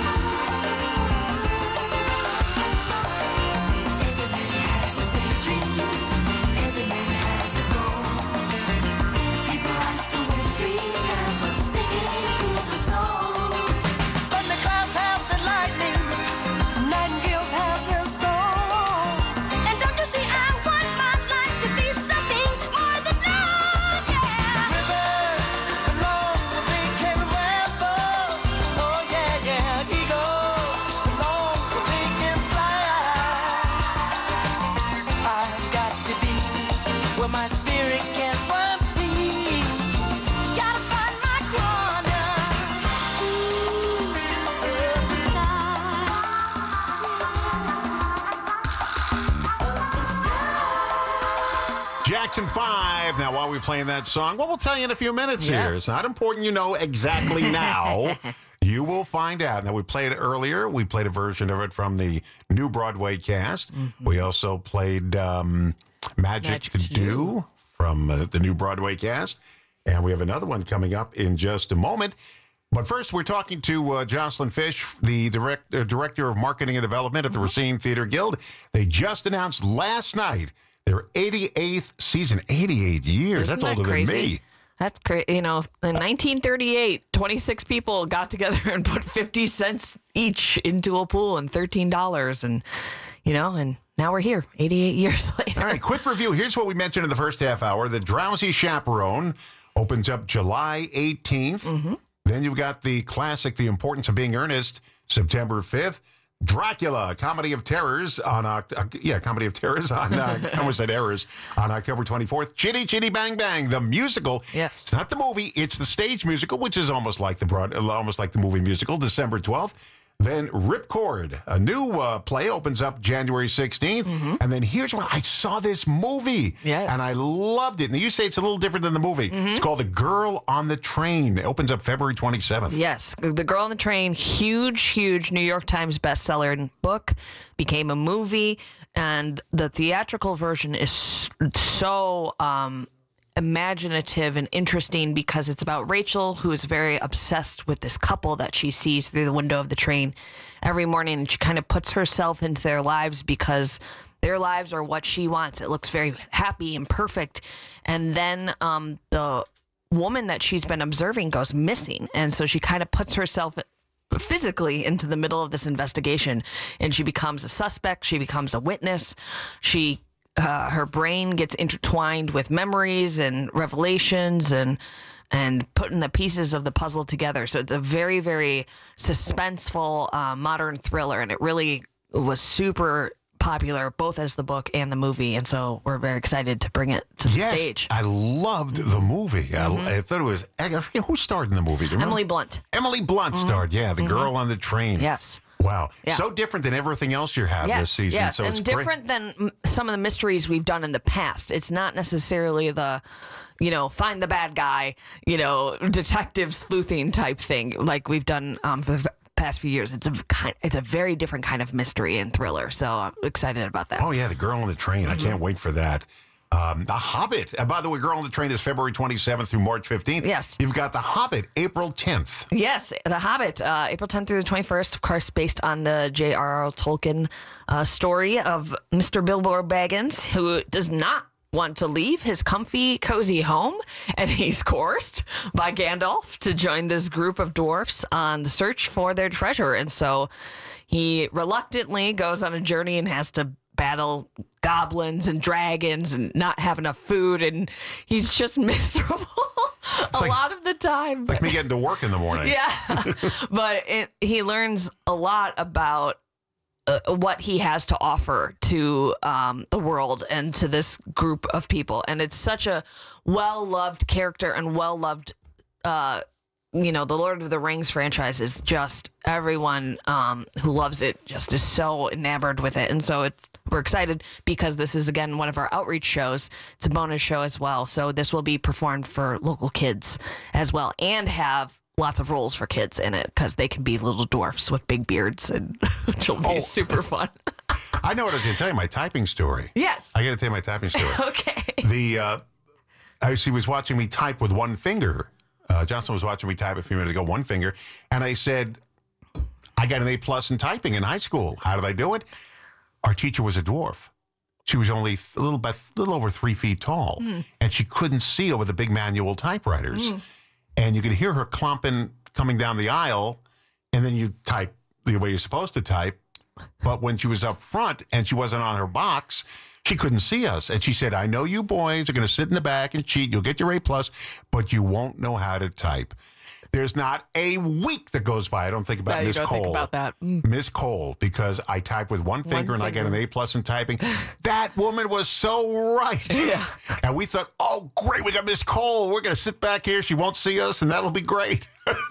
Every man has his daydream. Every man has his goal. People like the way dreams have what's sticking to the soul. Thunderclouds have the lightning. Nightingales have their song. And don't you see, I want my life to be something more than love, yeah. Rivers belong where they can ramble. Oh, yeah, yeah. Eagles belong where they can fly. I've got to be where my spirit can run free. Gotta find my corner, of the Jackson 5. Now, while we're playing that song, well, we'll tell you in a few minutes here. Yes. It's not important you know exactly now. You will find out. Now, we played it earlier. We played a version of it from the new Broadway cast. We also played Magic to Do from the new Broadway cast. And we have another one coming up in just a moment. But first, we're talking to Jocelyn Fish, the Director of Marketing and Development at the Racine Theater Guild. They just announced last night their 88th season, 88 years. Isn't That's that older crazy? than me. That's crazy. In 1938, 26 people got together and put 50 cents each into a pool and $13. And, and now we're here 88 years later. All right, quick review. Here's what we mentioned in the first half hour. The Drowsy Chaperone opens up July 18th. Then you've got the classic, The Importance of Being Earnest, September 5th. Dracula, Comedy of Terrors on Comedy of Terrors on I almost said errors on October 24th. Chitty Chitty Bang Bang, the musical. Yes, it's not the movie; it's the stage musical, which is almost like the movie musical. December 12th. Then Ripcord, a new play, opens up January 16th. And then here's what I saw this movie. Yes. And I loved it. Now, you say it's a little different than the movie. It's called The Girl on the Train. It opens up February 27th. Yes. The Girl on the Train, huge New York Times bestseller and book, became a movie. And the theatrical version is so imaginative and interesting because it's about Rachel, who is very obsessed with this couple that she sees through the window of the train every morning, and she kind of puts herself into their lives because their lives are what she wants. It looks very happy and perfect, and then the woman that she's been observing goes missing, and so she kind of puts herself physically into the middle of this investigation, and she becomes a suspect. She becomes a witness. Her brain gets intertwined with memories and revelations and putting the pieces of the puzzle together. So it's a very, very suspenseful modern thriller, and it really was super popular both as the book and the movie, and so we're very excited to bring it to the stage. I loved the movie. I thought it was, I forget who starred in the movie. Do you remember? Emily Blunt. Emily Blunt starred, The Girl on the Train. Yes. Wow. Yeah. So different than everything else you have this season. Yes, So and it's different than some of the mysteries we've done in the past. It's not necessarily the, find the bad guy, detective sleuthing type thing like we've done for the past few years. It's a very different kind of mystery and thriller. So I'm excited about that. Oh, yeah, The Girl on the Train. I can't wait for that. The Hobbit. By the way, Girl on the Train is February 27th through March 15th. Yes. You've got The Hobbit, April 10th. Yes, The Hobbit, April 10th through the 21st, of course, based on the J.R.R. Tolkien story of Mr. Bilbo Baggins, who does not want to leave his comfy, cozy home, and he's coerced by Gandalf to join this group of dwarfs on the search for their treasure. And so he reluctantly goes on a journey and has to battle goblins and dragons and not have enough food, and he's just miserable a lot of the time. Like me getting to work in the morning. Yeah, but he learns a lot about what he has to offer to the world and to this group of people, and it's such a well-loved character and well-loved the Lord of the Rings franchise is just everyone who loves it just is so enamored with it. And so we're excited because this is, again, one of our outreach shows. It's a bonus show as well. So this will be performed for local kids as well and have lots of roles for kids in it because they can be little dwarfs with big beards, and which will be super fun. I know what I was going to tell you, my typing story. Yes. I got to tell you my typing story. Okay. She was watching me type with one finger. Johnson was watching me type a few minutes ago, one finger, and I said, I got an A+ in typing in high school. How did I do it? Our teacher was a dwarf. She was only a little over 3 feet tall, and she couldn't see over the big manual typewriters. And you could hear her clomping coming down the aisle, and then you type the way you're supposed to type. But when she was up front and she wasn't on her box, she couldn't see us. And she said, I know you boys are going to sit in the back and cheat. You'll get your A+, but you won't know how to type. There's not a week that goes by I don't think about Miss Cole. Think about that. Miss Cole, because I type with one finger and I get an A+ in typing. That woman was so right. Yeah. And we thought, oh, great, we got Miss Cole. We're going to sit back here. She won't see us, and that'll be great.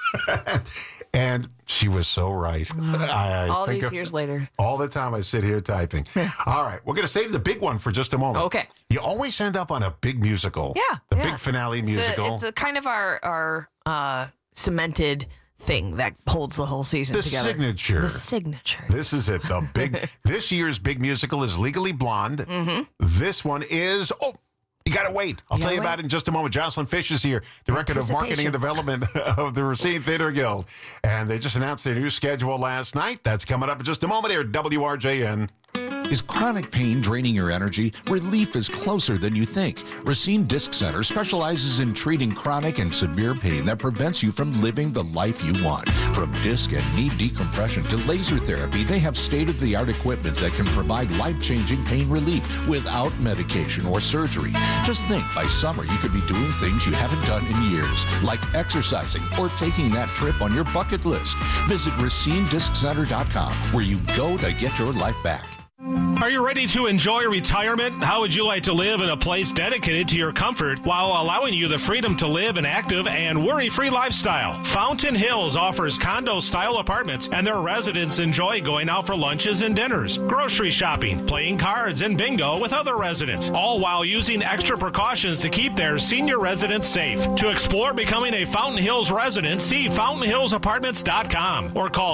And she was so right. All these years later. All the time I sit here typing. All right, we're going to save the big one for just a moment. Okay. You always end up on a big musical. Yeah. The big finale musical. It's a kind of our cemented thing that holds the whole season together. Signature. The signature. This is it. The big. This year's big musical is Legally Blonde. This one is. Oh, you got to wait. I'll tell you about it in just a moment. Jocelyn Fish is here, Director of Marketing and Development of the Racine Theater Guild. And they just announced their new schedule last night. That's coming up in just a moment here at WRJN. Is chronic pain draining your energy? Relief is closer than you think. Racine Disc Center specializes in treating chronic and severe pain that prevents you from living the life you want. From disc and knee decompression to laser therapy, they have state-of-the-art equipment that can provide life-changing pain relief without medication or surgery. Just think, by summer you could be doing things you haven't done in years, like exercising or taking that trip on your bucket list. Visit RacineDiscCenter.com, where you go to get your life back. Are you ready to enjoy retirement? How would you like to live in a place dedicated to your comfort while allowing you the freedom to live an active and worry-free lifestyle? Fountain Hills offers condo-style apartments, and their residents enjoy going out for lunches and dinners, grocery shopping, playing cards, and bingo with other residents, all while using extra precautions to keep their senior residents safe. To explore becoming a Fountain Hills resident, see FountainHillsApartments.com or call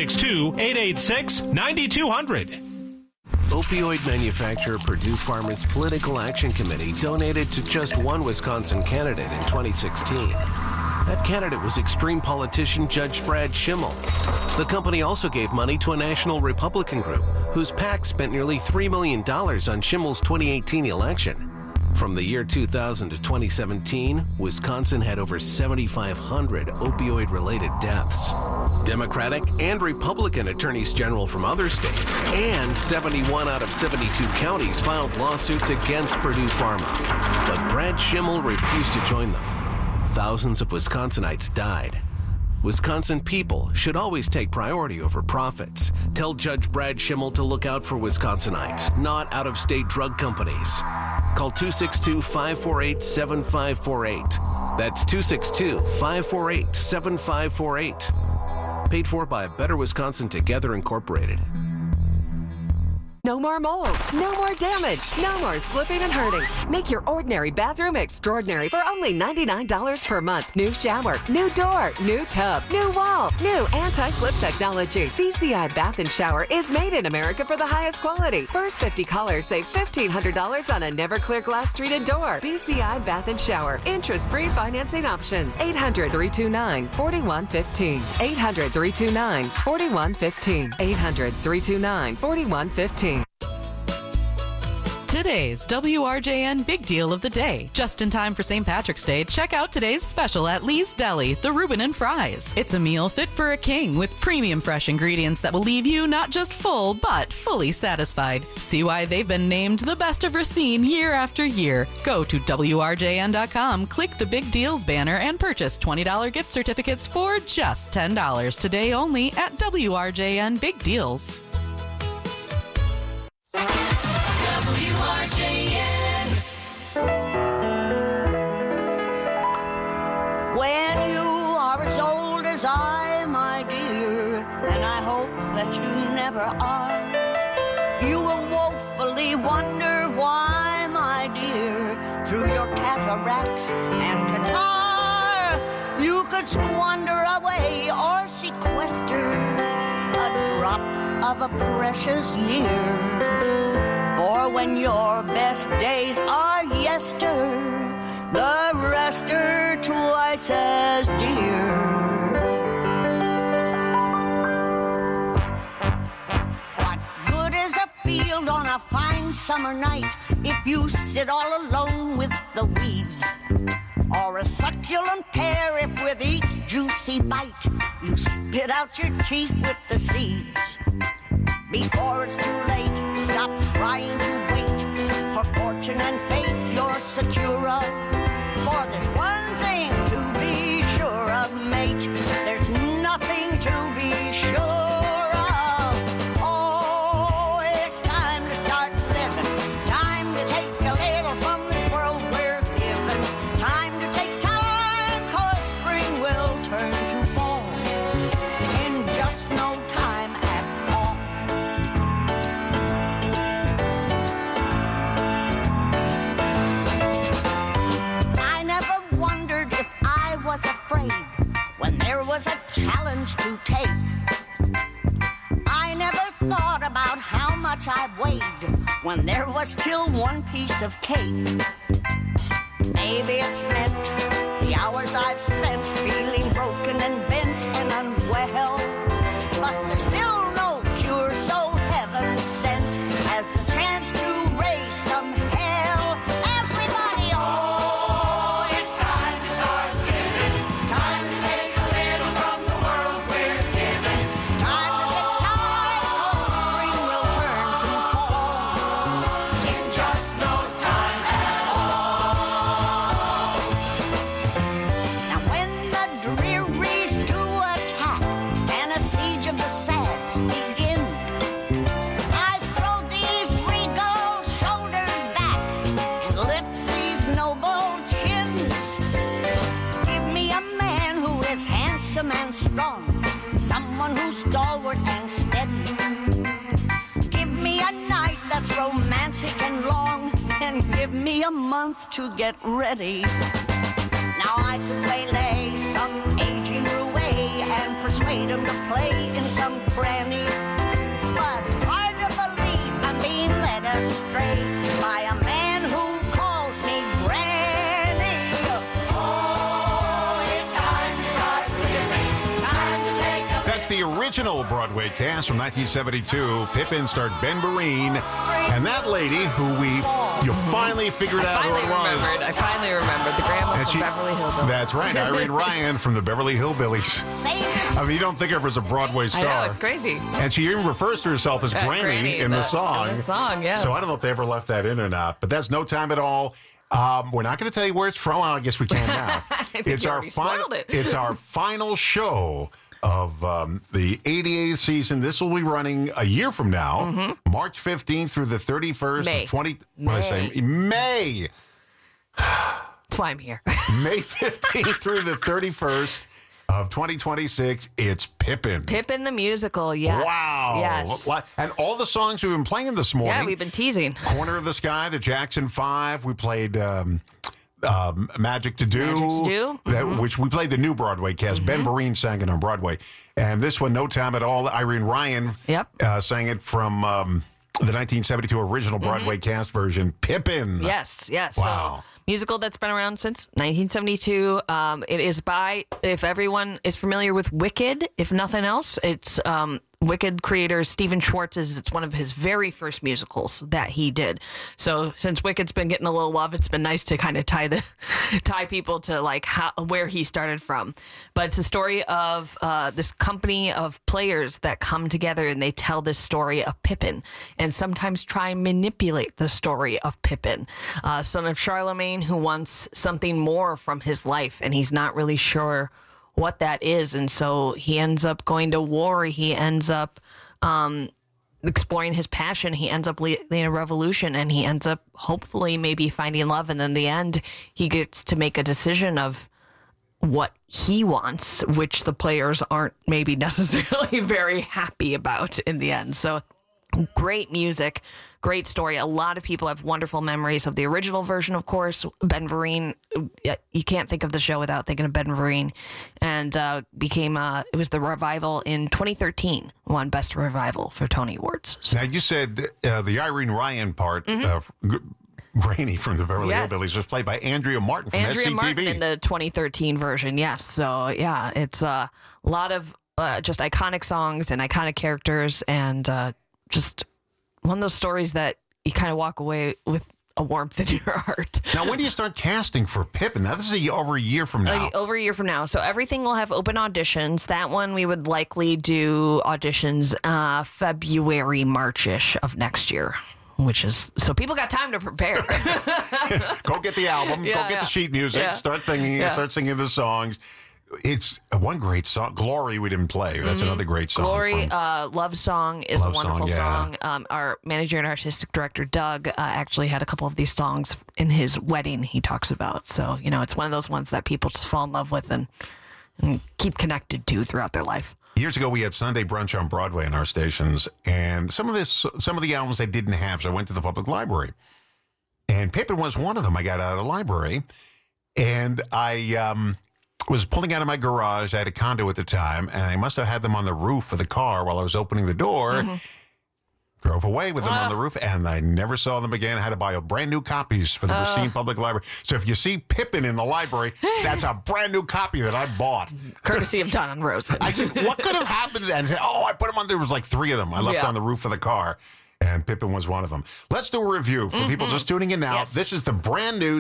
262-886-9200. Opioid manufacturer Purdue Pharma's Political Action Committee donated to just one Wisconsin candidate in 2016. That candidate was extreme politician Judge Brad Schimmel. The company also gave money to a national Republican group whose PAC spent nearly $3 million on Schimmel's 2018 election. From the year 2000 to 2017, Wisconsin had over 7,500 opioid-related deaths. Democratic and Republican attorneys general from other states and 71 out of 72 counties filed lawsuits against Purdue Pharma. But Brad Schimmel refused to join them. Thousands of Wisconsinites died. Wisconsin people should always take priority over profits. Tell Judge Brad Schimmel to look out for Wisconsinites, not out-of-state drug companies. Call 262-548-7548. That's 262-548-7548. Paid for by Better Wisconsin Together Incorporated. No more mold, no more damage, no more slipping and hurting. Make your ordinary bathroom extraordinary for only $99 per month. New shower, new door, new tub, new wall, new anti-slip technology. BCI Bath and Shower is made in America for the highest quality. First 50 callers save $1,500 on a never clear glass treated door. BCI Bath and Shower. Interest-free financing options. 800-329-4115. 800-329-4115. 800-329-4115. Today's WRJN Big Deal of the Day. Just in time for St. Patrick's Day, check out today's special at Lee's Deli, the Reuben and Fries. It's a meal fit for a king with premium fresh ingredients that will leave you not just full, but fully satisfied. See why they've been named the best of Racine year after year. Go to WRJN.com, click the Big Deals banner, and purchase $20 gift certificates for just $10 today only at WRJN Big Deals. When you are as old as I, my dear, and I hope that you never are, you will woefully wonder why, my dear, through your cataracts and catarrh, you could squander away or sequester a drop of a precious year. For when your best days are yester, the rest are twice as dear. What good is a field on a fine summer night if you sit all alone with the weeds? Or a succulent pear if with each juicy bite you spit out your teeth with the seeds? Before it's too late, stop trying to wait for fortune and fate you're secure of. For there's one thing to be sure of, mate. There's nothing to be sure of. Oh, it's time to start living. Time to take a little from this world we're given. Time to take time, 'cause spring will turn to fall in just no time at all. I never wondered if I was afraid when there was a challenge to take. I never thought about how much I weighed when there was still one piece of cake. Maybe it's meant the hours I've spent feeling broken and bent and unwell, but there's still no cure so heaven sent as strong, someone who's stalwart and steady. Give me a night that's romantic and long, and give me a month to get ready. Now I could waylay some aging roue and persuade him to play in some granny, but it's hard to believe I'm being led astray by a man who calls me granny. Oh, it's time to start living, time to take a... That's the original Broadway cast from 1972. Pippin starred Ben Vereen, and that lady who you finally figured out who it was. I finally remembered the grandma from Beverly Hillbillies. That's right, Irene Ryan from the Beverly Hillbillies. I mean, you don't think of her as a Broadway star. I know, it's crazy. And she even refers to herself as Granny in the song. In the song, yes. So I don't know if they ever left that in or not, but that's No Time at All. We're not going to tell you where it's from. Well, I guess we can now. I think you already spoiled it. It's our final show of the 88th season. This will be running a year from now, March 15th through the 31st of 20. What did I say? May. That's why I'm here. May 15th through the 31st of 2026. It's Pippin. Pippin the musical, yes. Wow. Yes. And all the songs we've been playing this morning. Yeah, we've been teasing. Corner of the Sky, the Jackson 5. We played Magic to Do. Which we played the new Broadway cast. Ben Vereen sang it on Broadway. And this one, No Time at All, Irene Ryan sang it from the 1972 original Broadway cast version, Pippin. Yes. Wow. So, musical that's been around since 1972. It is by, if everyone is familiar with Wicked, if nothing else, it's Wicked creator Stephen Schwartz's. It's one of his very first musicals that he did. So since Wicked's been getting a little love, it's been nice to kind of tie people to like where he started from. But it's a story of this company of players that come together and they tell this story of Pippin and sometimes try and manipulate the story of Pippin, son of Charlemagne, who wants something more from his life and he's not really sure what that is, and so he ends up going to war. He ends up exploring his passion. He ends up leading a revolution, and he ends up hopefully maybe finding love. And in the end, he gets to make a decision of what he wants, which the players aren't maybe necessarily very happy about in the end. So great music, great story. A lot of people have wonderful memories of the original version, of course. Ben Vereen, you can't think of the show without thinking of Ben Vereen. And it was the revival in 2013, won Best Revival for Tony Awards. So. Now, you said the Irene Ryan part, Granny from the Beverly Hillbillies, was played by Andrea Martin from Andrea SCTV. Martin in the 2013 version, yes. So, yeah, it's a lot of just iconic songs and iconic characters and just one of those stories that you kind of walk away with a warmth in your heart. Now, when do you start casting for Pippin? Now, this is over a year from now. Over a year from now. So everything will have open auditions. That one we would likely do auditions February, March-ish of next year. So people got time to prepare. Go get the album. Go get the sheet music. Start singing the songs. It's one great song. Glory we didn't play. That's another great song. Glory, Love Song is a wonderful song. Our manager and artistic director, Doug, actually had a couple of these songs in his wedding he talks about. So, it's one of those ones that people just fall in love with and keep connected to throughout their life. Years ago, we had Sunday brunch on Broadway in our stations, and some of the albums I didn't have, so I went to the public library. And Pippin was one of them. I got out of the library, and I was pulling out of my garage. I had a condo at the time, and I must have had them on the roof of the car while I was opening the door. Drove away with them on the roof, and I never saw them again. I had to buy brand new copies for the Racine Public Library. So if you see Pippin in the library, that's a brand new copy that I bought. Courtesy of Don and Rosen. I said, what could have happened? And I said, I put them on. There was like 3 of them. I left on the roof of the car. And Pippin was one of them. Let's do a review for people just tuning in now. Yes. This is the brand new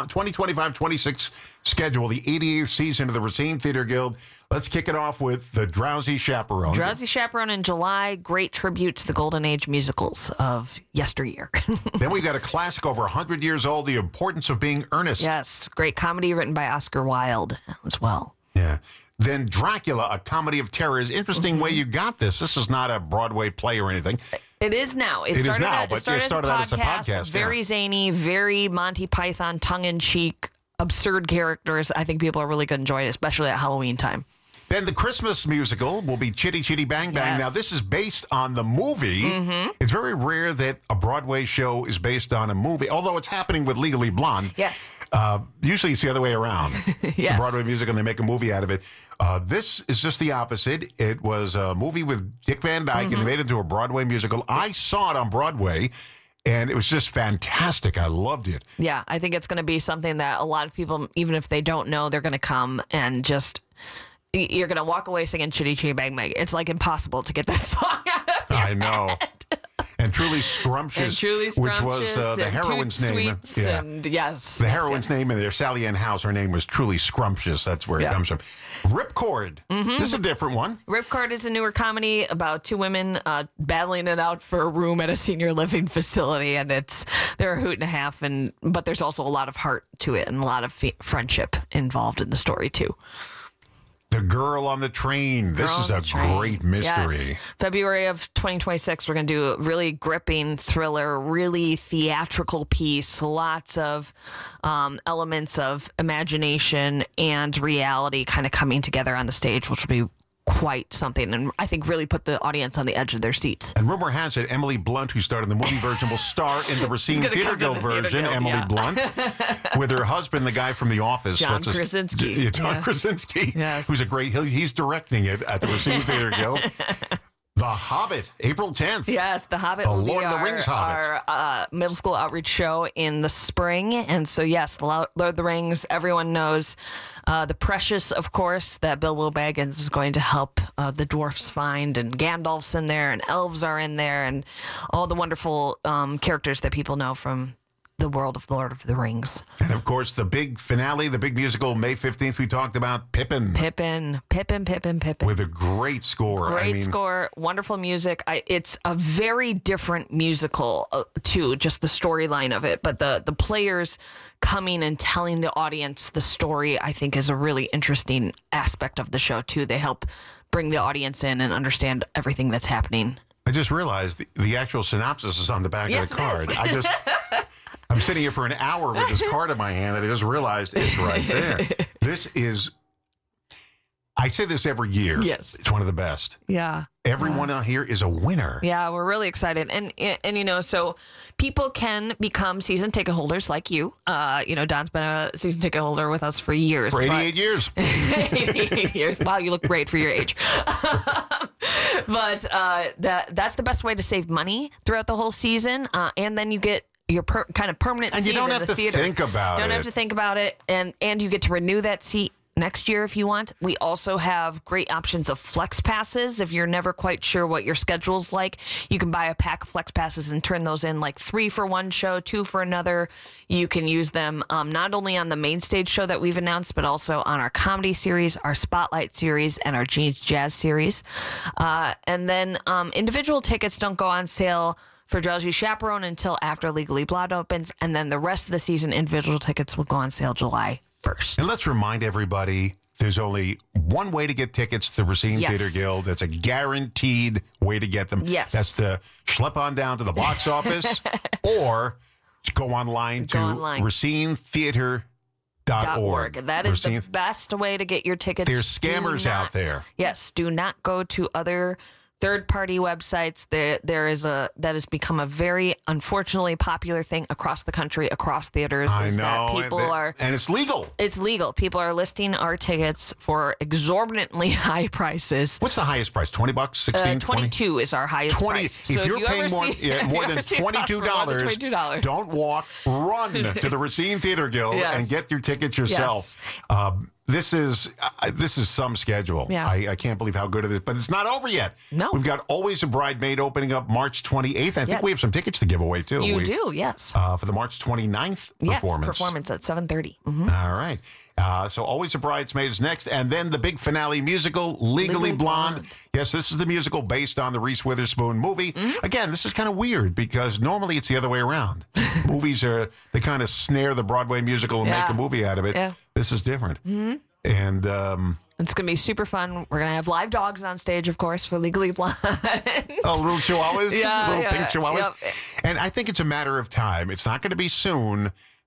2025-26 schedule, the 88th season of the Racine Theater Guild. Let's kick it off with The Drowsy Chaperone. Drowsy Chaperone in July. Great tribute to the Golden Age musicals of yesteryear. Then we've got a classic over 100 years old, The Importance of Being Earnest. Yes, great comedy written by Oscar Wilde as well. Yeah. Then Dracula, a comedy of terrors. Interesting way you got this. This is not a Broadway play or anything. It is now. It started out as a podcast. Very zany, very Monty Python, tongue-in-cheek, absurd characters. I think people are really going to enjoy it, especially at Halloween time. Then the Christmas musical will be Chitty Chitty Bang Bang. Yes. Now, this is based on the movie. It's very rare that a Broadway show is based on a movie, although it's happening with Legally Blonde. Yes. Usually it's the other way around. Yes. The Broadway musical, and they make a movie out of it. This is just the opposite. It was a movie with Dick Van Dyke, and they made it into a Broadway musical. I saw it on Broadway, and it was just fantastic. I loved it. Yeah, I think it's going to be something that a lot of people, even if they don't know, they're going to come and just, you're going to walk away singing Chitty Chitty Bang Bang. It's like impossible to get that song out of your I know. head. And Truly Scrumptious, which was the heroine's name. And yes. The yes, heroine's yes. name in there, Sally Ann House, her name was Truly Scrumptious. That's where it comes from. Ripcord. This is a different one. Ripcord is a newer comedy about two women battling it out for a room at a senior living facility, and they're a hoot and a half, but there's also a lot of heart to it and a lot of friendship involved in the story too. The Girl on the Train. This is a great mystery. Yes. February of 2026, we're going to do a really gripping thriller, really theatrical piece, lots of elements of imagination and reality kind of coming together on the stage, which will be quite something, and I think really put the audience on the edge of their seats. And rumor has it, Emily Blunt, who starred in the movie version, will star in the Racine Theater Guild version, Emily Blunt, with her husband, the guy from The Office. John Krasinski. John Krasinski, who's a great, he's directing it at the Racine Theater Guild. The Hobbit, April 10th. Yes, The Hobbit The will Lord be of the Rings Hobbit. our middle school outreach show in the spring. And so, yes, The Lord of the Rings, everyone knows. The Precious, of course, that Bilbo Baggins is going to help the dwarfs find. And Gandalf's in there, and elves are in there, and all the wonderful characters that people know from the world of Lord of the Rings. And, of course, the big finale, the big musical, May 15th, we talked about Pippin. Pippin. With a great score. Great score, wonderful music. It's a very different musical, too, just the storyline of it. But the players coming and telling the audience the story, I think, is a really interesting aspect of the show, too. They help bring the audience in and understand everything that's happening. I just realized the actual synopsis is on the back of the card. I'm sitting here for an hour with this card in my hand that I just realized it's right there. This is, I say this every year. Yes. It's one of the best. Yeah. Everyone out here is a winner. Yeah, we're really excited. And so people can become season ticket holders like you. Don's been a season ticket holder with us for years. For 88 years. 88 years. Wow, you look great for your age. But that's the best way to save money throughout the whole season. And then you get your kind of permanent and seat you don't in have the to theater. think about Don't have to think about it. And you get to renew that seat next year if you want. We also have great options of flex passes. If you're never quite sure what your schedule's like, you can buy a pack of flex passes and turn those in, like 3 for one show, 2 for another. You can use them not only on the main stage show that we've announced, but also on our comedy series, our Spotlight series, and our Gene's Jazz series. And then individual tickets don't go on sale for Drowsy Chaperone until after Legally Blonde opens, and then the rest of the season, individual tickets will go on sale July 1st. And let's remind everybody, there's only one way to get tickets to the Racine Theater Guild. That's a guaranteed way to get them. Yes. That's to schlep on down to the box office or go online to racinetheater.org. That is the best way to get your tickets. There's scammers out there. Yes, do not go to other third-party websites. That has become a very, unfortunately, popular thing across the country, across theaters. I know. That and it's legal. It's legal. People are listing our tickets for exorbitantly high prices. What's the highest price? $20, 16, 22 is our highest price. If you're paying more than $22, don't walk. Run to the Racine Theater Guild and get your tickets yourself. Yes. This is some schedule. Yeah. I can't believe how good it is, but it's not over yet. No. We've got Always a Bridemaid opening up March 28th. I think we have some tickets to give away, too. You do, yes. For the March 29th performance. Yes, performance at 7:30. Mm-hmm. All right. So Always a Bridesmaid is next. And then the big finale musical, Legally Blonde. Yes, this is the musical based on the Reese Witherspoon movie. Mm-hmm. Again, this is kind of weird because normally it's the other way around. Movies they kind of snare the Broadway musical and make a movie out of it. Yeah. This is different. Mm-hmm. And it's going to be super fun. We're going to have live dogs on stage, of course, for Legally Blonde. Little chihuahuas? Little pink chihuahuas? Yep. And I think it's a matter of time. It's not going to be soon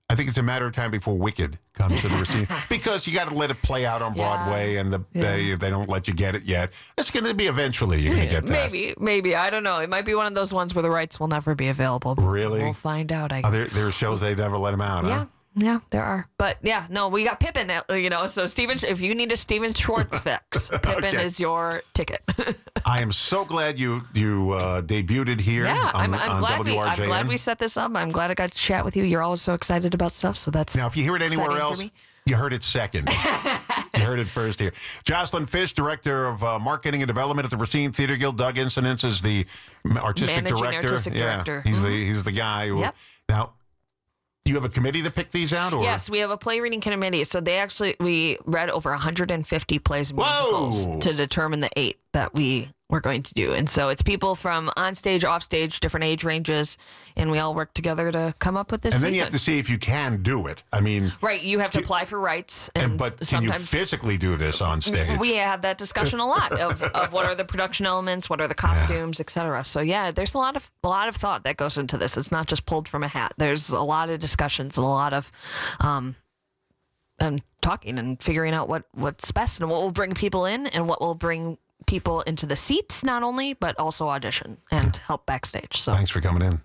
I think it's a matter of time before Wicked comes to the Racine because you got to let it play out on Broadway, and they don't let you get it yet. It's going to be eventually you're going to get that. Maybe. I don't know. It might be one of those ones where the rights will never be available. Really? We'll find out, I guess. There are shows they never let them out, huh? Yeah, there are. But yeah, no, we got Pippin, so Steven, if you need a Steven Schwartz fix, Pippin is your ticket. I am so glad you debuted here on WRJN. I'm glad we set this up. I'm glad I got to chat with you. You're always so excited about stuff, so that's now, if you hear it anywhere else, you heard it second. You heard it first here. Jocelyn Fish, Director of Marketing and Development at the Racine Theater Guild. Doug Incidents is the artistic director. He's the guy who now. You have a committee that picked these out? Or? Yes, we have a play reading committee. So we read over 150 plays and musicals to determine the 8 that we were going to do. And so it's people from on stage, off stage, different age ranges, and we all work together to come up with this. And then you have to see if you can do it. I mean, right, you have to apply for rights. But can you physically do this on stage? We have that discussion a lot of what are the production elements, what are the costumes, etc. So yeah, there's a lot of thought that goes into this. It's not just pulled from a hat. There's a lot of discussions and a lot of and talking and figuring out what's best and what will bring people in and what will bring people into the seats, not only, but also audition and help backstage. So thanks for coming in.